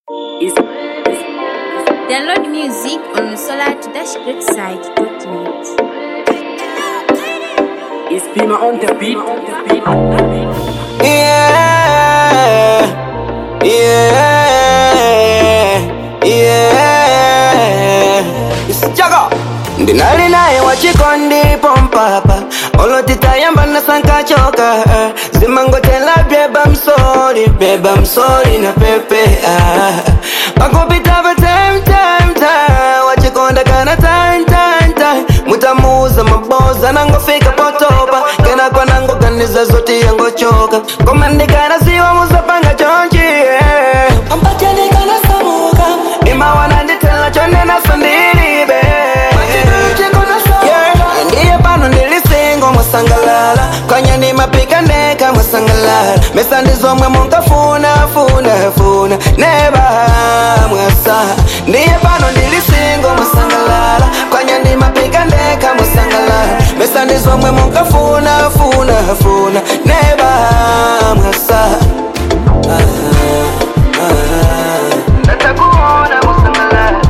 Download music on the solar-greatside.net. It's Pima on the beat. Yeah, It's Jaga. Ndinali naye wachikondi pompapa olotitayamba nasanka choka zimangotela beba msori na pepe pakupita pa time wachikonda kana time mutamuza maboza nangofika potopa kena kwa nango ganiza zoti yango choka komandikana siwa musapanga chonchi ampachanikana samuka ima wananditela chone na sandiri be ndiye pano ndilisingo mwasangalala kwanya ni mapika neka mwasangalala mesa ndizomwe munkafuna neba mwasa ndiye pano ndilisingo mwasangalala kwanya ni mapika neka mwasangalala mesa ndizomwe munkafuna neba mwasa natakuona mwasangalala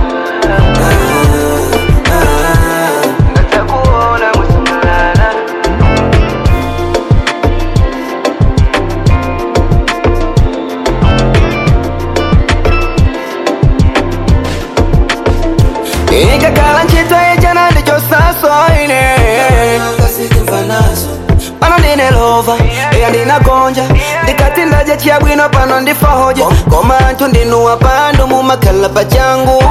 natakuona mwasangalala ikakala nchito ijana ndicho sasoine pano ndine lova eya ndinagonja ndikatindaje chiabwino pano ndifahoje koma antu ndinuwa pandu mumakala pachangu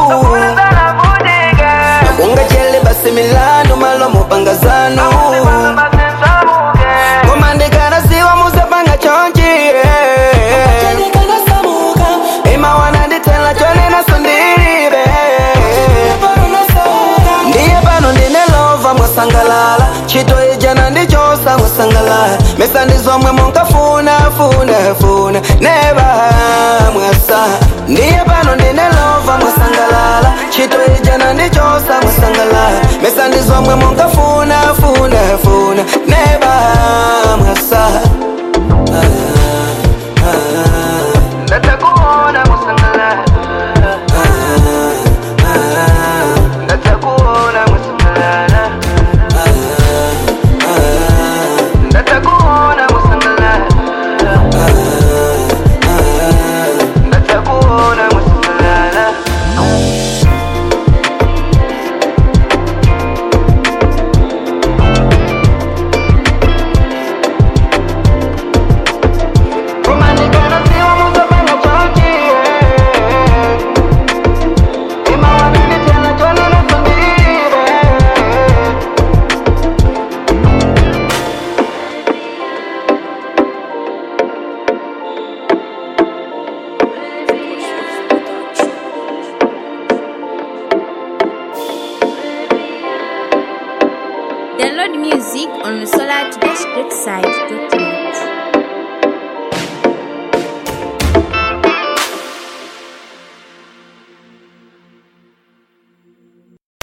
nakunga chele basi milanu malomo pangazanu koma ndikana siwa musapanga chonchi ima wananditela chone na sundiribe ndiye pano ndine lova mwasangalala chito ijana ndichosa mwasangalala mesa ndizomwe munkafuna neba mwasa ndiye pano ndine lova mwasangalala chito ijana ndichosa mwasangalala mesa ndizomwe munkafuna neba mwasa natakuona mwasangalala natakuona mwasangalala natakuona mwasangalala natakuona mwasangalala kumanikana siwa musapanga chonchi ima wananitela chone na sundiribe Download music on the solar-greatside.net.